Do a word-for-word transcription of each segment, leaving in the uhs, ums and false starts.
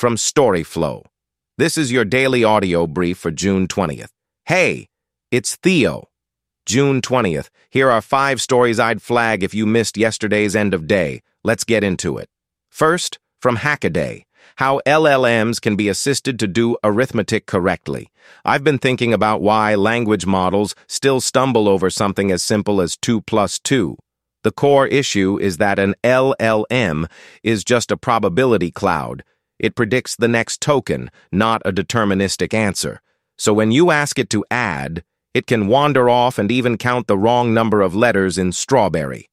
from StoryFlow. This is your daily audio brief for June twentieth. Hey, it's Theo. June twentieth. Here are five stories I'd flag if you missed yesterday's end of day. Let's get into it. First, from Hackaday, how L L Ms can be assisted to do arithmetic correctly. I've been thinking about why language models still stumble over something as simple as two plus two. The core issue is that an L L M is just a probability cloud. It predicts the next token, not a deterministic answer. So when you ask it to add, it can wander off and even count the wrong number of letters in strawberry.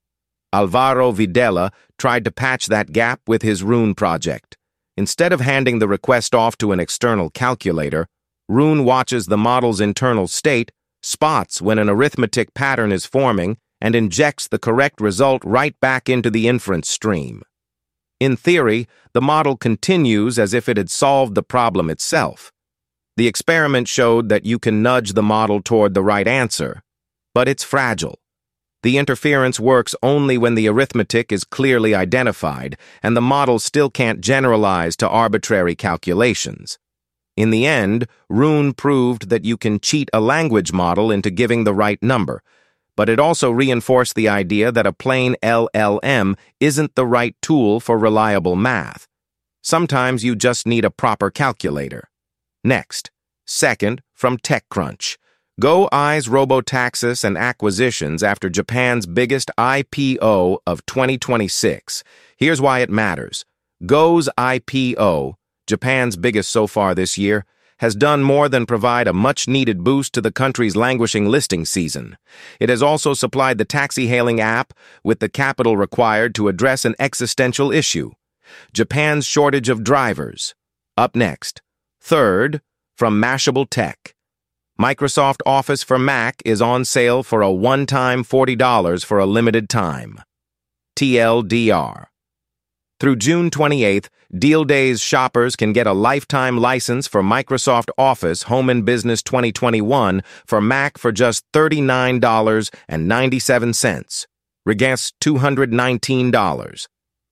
Alvaro Videla tried to patch that gap with his Rune project. Instead of handing the request off to an external calculator, Rune watches the model's internal state, spots when an arithmetic pattern is forming, and injects the correct result right back into the inference stream. In theory, the model continues as if it had solved the problem itself. The experiment showed that you can nudge the model toward the right answer, but it's fragile. The interference works only when the arithmetic is clearly identified, and the model still can't generalize to arbitrary calculations. In the end, Rune proved that you can cheat a language model into giving the right number, but it also reinforced the idea that a plain L L M isn't the right tool for reliable math. Sometimes you just need a proper calculator. Next, second, from TechCrunch. Go eyes Robotaxis and acquisitions after Japan's biggest I P O of twenty twenty-six. Here's why it matters. Go's I P O, Japan's biggest so far this year, has done more than provide a much-needed boost to the country's languishing listing season. It has also supplied the taxi-hailing app with the capital required to address an existential issue: Japan's shortage of drivers. Up next. Third, from Mashable Tech. Microsoft Office for Mac is on sale for a one-time forty dollars for a limited time. T L D R. Through June twenty-eighth, Deal Days shoppers can get a lifetime license for Microsoft Office Home and Business twenty twenty-one for Mac for just thirty-nine dollars and ninety-seven cents, against two hundred nineteen dollars.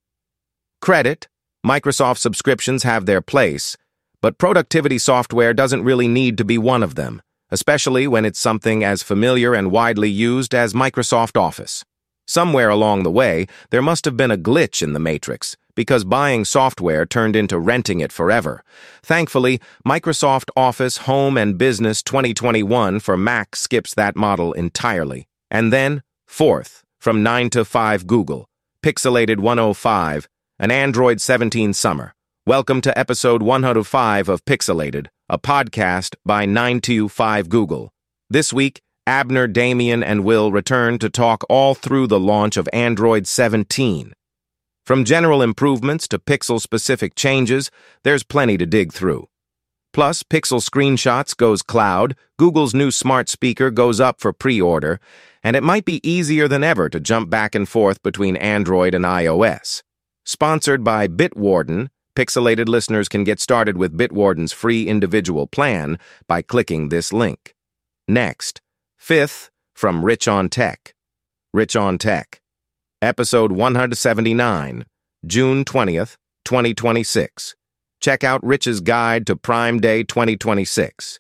Credit: Microsoft subscriptions have their place, but productivity software doesn't really need to be one of them, especially when it's something as familiar and widely used as Microsoft Office. Somewhere along the way, there must have been a glitch in the matrix, because buying software turned into renting it forever. Thankfully, Microsoft Office Home and Business twenty twenty-one for Mac skips that model entirely. And then, fourth, from nine to five Google, Pixelated one oh five, an Android seventeen summer. Welcome to episode one oh five of Pixelated, a podcast by nine to five Google. This week, Abner, Damien, and Will return to talk all through the launch of Android seventeen. From general improvements to pixel-specific changes, there's plenty to dig through. Plus, Pixel Screenshots goes cloud, Google's new smart speaker goes up for pre-order, and it might be easier than ever to jump back and forth between Android and iOS. Sponsored by Bitwarden, Pixelated listeners can get started with Bitwarden's free individual plan by clicking this link. Next, fifth, from Rich on Tech. Rich on Tech. Episode one seventy-nine, June twentieth, twenty twenty-six. Check out Rich's Guide to Prime Day twenty twenty-six.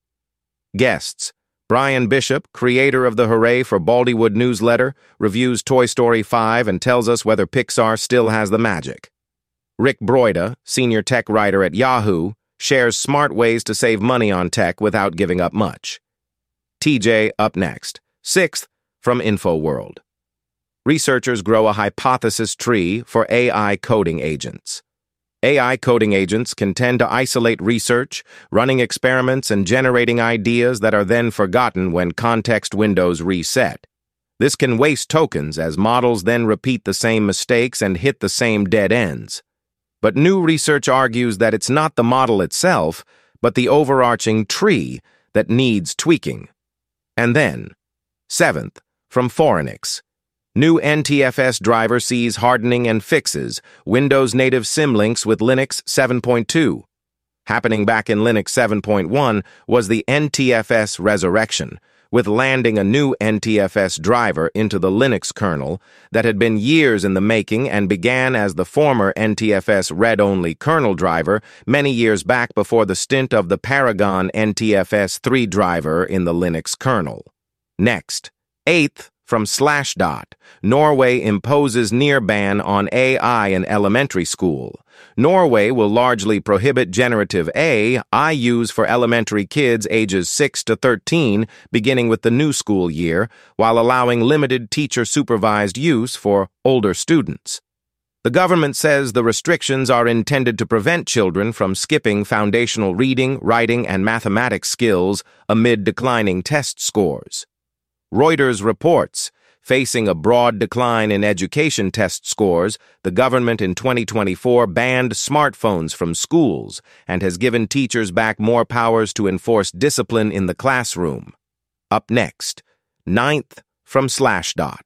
Guests: Brian Bishop, creator of the Hooray for Baldywood newsletter, reviews Toy Story five and tells us whether Pixar still has the magic. Rick Broida, senior tech writer at Yahoo, shares smart ways to save money on tech without giving up much. T J up next. Sixth, from InfoWorld. Researchers grow a hypothesis tree for A I coding agents. A I coding agents can tend to isolate research, running experiments, and generating ideas that are then forgotten when context windows reset. This can waste tokens as models then repeat the same mistakes and hit the same dead ends. But new research argues that it's not the model itself, but the overarching tree that needs tweaking. And then, seventh, from Forenix. New N T F S driver sees hardening and fixes Windows native symlinks with Linux seven point two. Happening back in Linux seven point one was the N T F S resurrection, with landing a new N T F S driver into the Linux kernel that had been years in the making and began as the former N T F S read-only kernel driver many years back before the stint of the Paragon N T F S three driver in the Linux kernel. Next, eighth, from Slashdot, Norway imposes near ban on A I in elementary school. Norway will largely prohibit generative A I use for elementary kids ages six to thirteen, beginning with the new school year, while allowing limited teacher-supervised use for older students. The government says the restrictions are intended to prevent children from skipping foundational reading, writing, and mathematics skills amid declining test scores. Reuters reports, facing a broad decline in education test scores, the government in twenty twenty-four banned smartphones from schools and has given teachers back more powers to enforce discipline in the classroom. Up next, ninth, from Slashdot.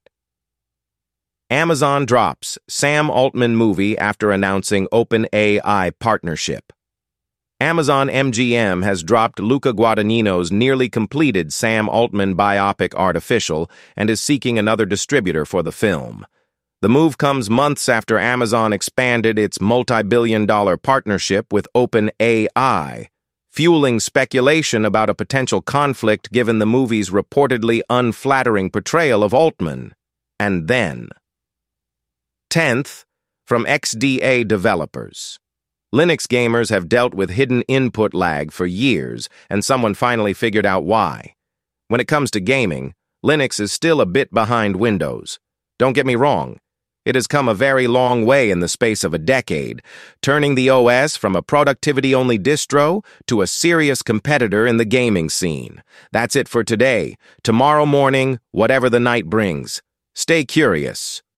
Amazon drops Sam Altman movie after announcing OpenAI partnership. Amazon M G M has dropped Luca Guadagnino's nearly completed Sam Altman biopic Artificial and is seeking another distributor for the film. The move comes months after Amazon expanded its multi-billion dollar partnership with OpenAI, fueling speculation about a potential conflict given the movie's reportedly unflattering portrayal of Altman. And then, tenth, from X D A developers. Linux gamers have dealt with hidden input lag for years, and someone finally figured out why. When it comes to gaming, Linux is still a bit behind Windows. Don't get me wrong, it has come a very long way in the space of a decade, turning the O S from a productivity-only distro to a serious competitor in the gaming scene. That's it for today. Tomorrow morning, whatever the night brings. Stay curious.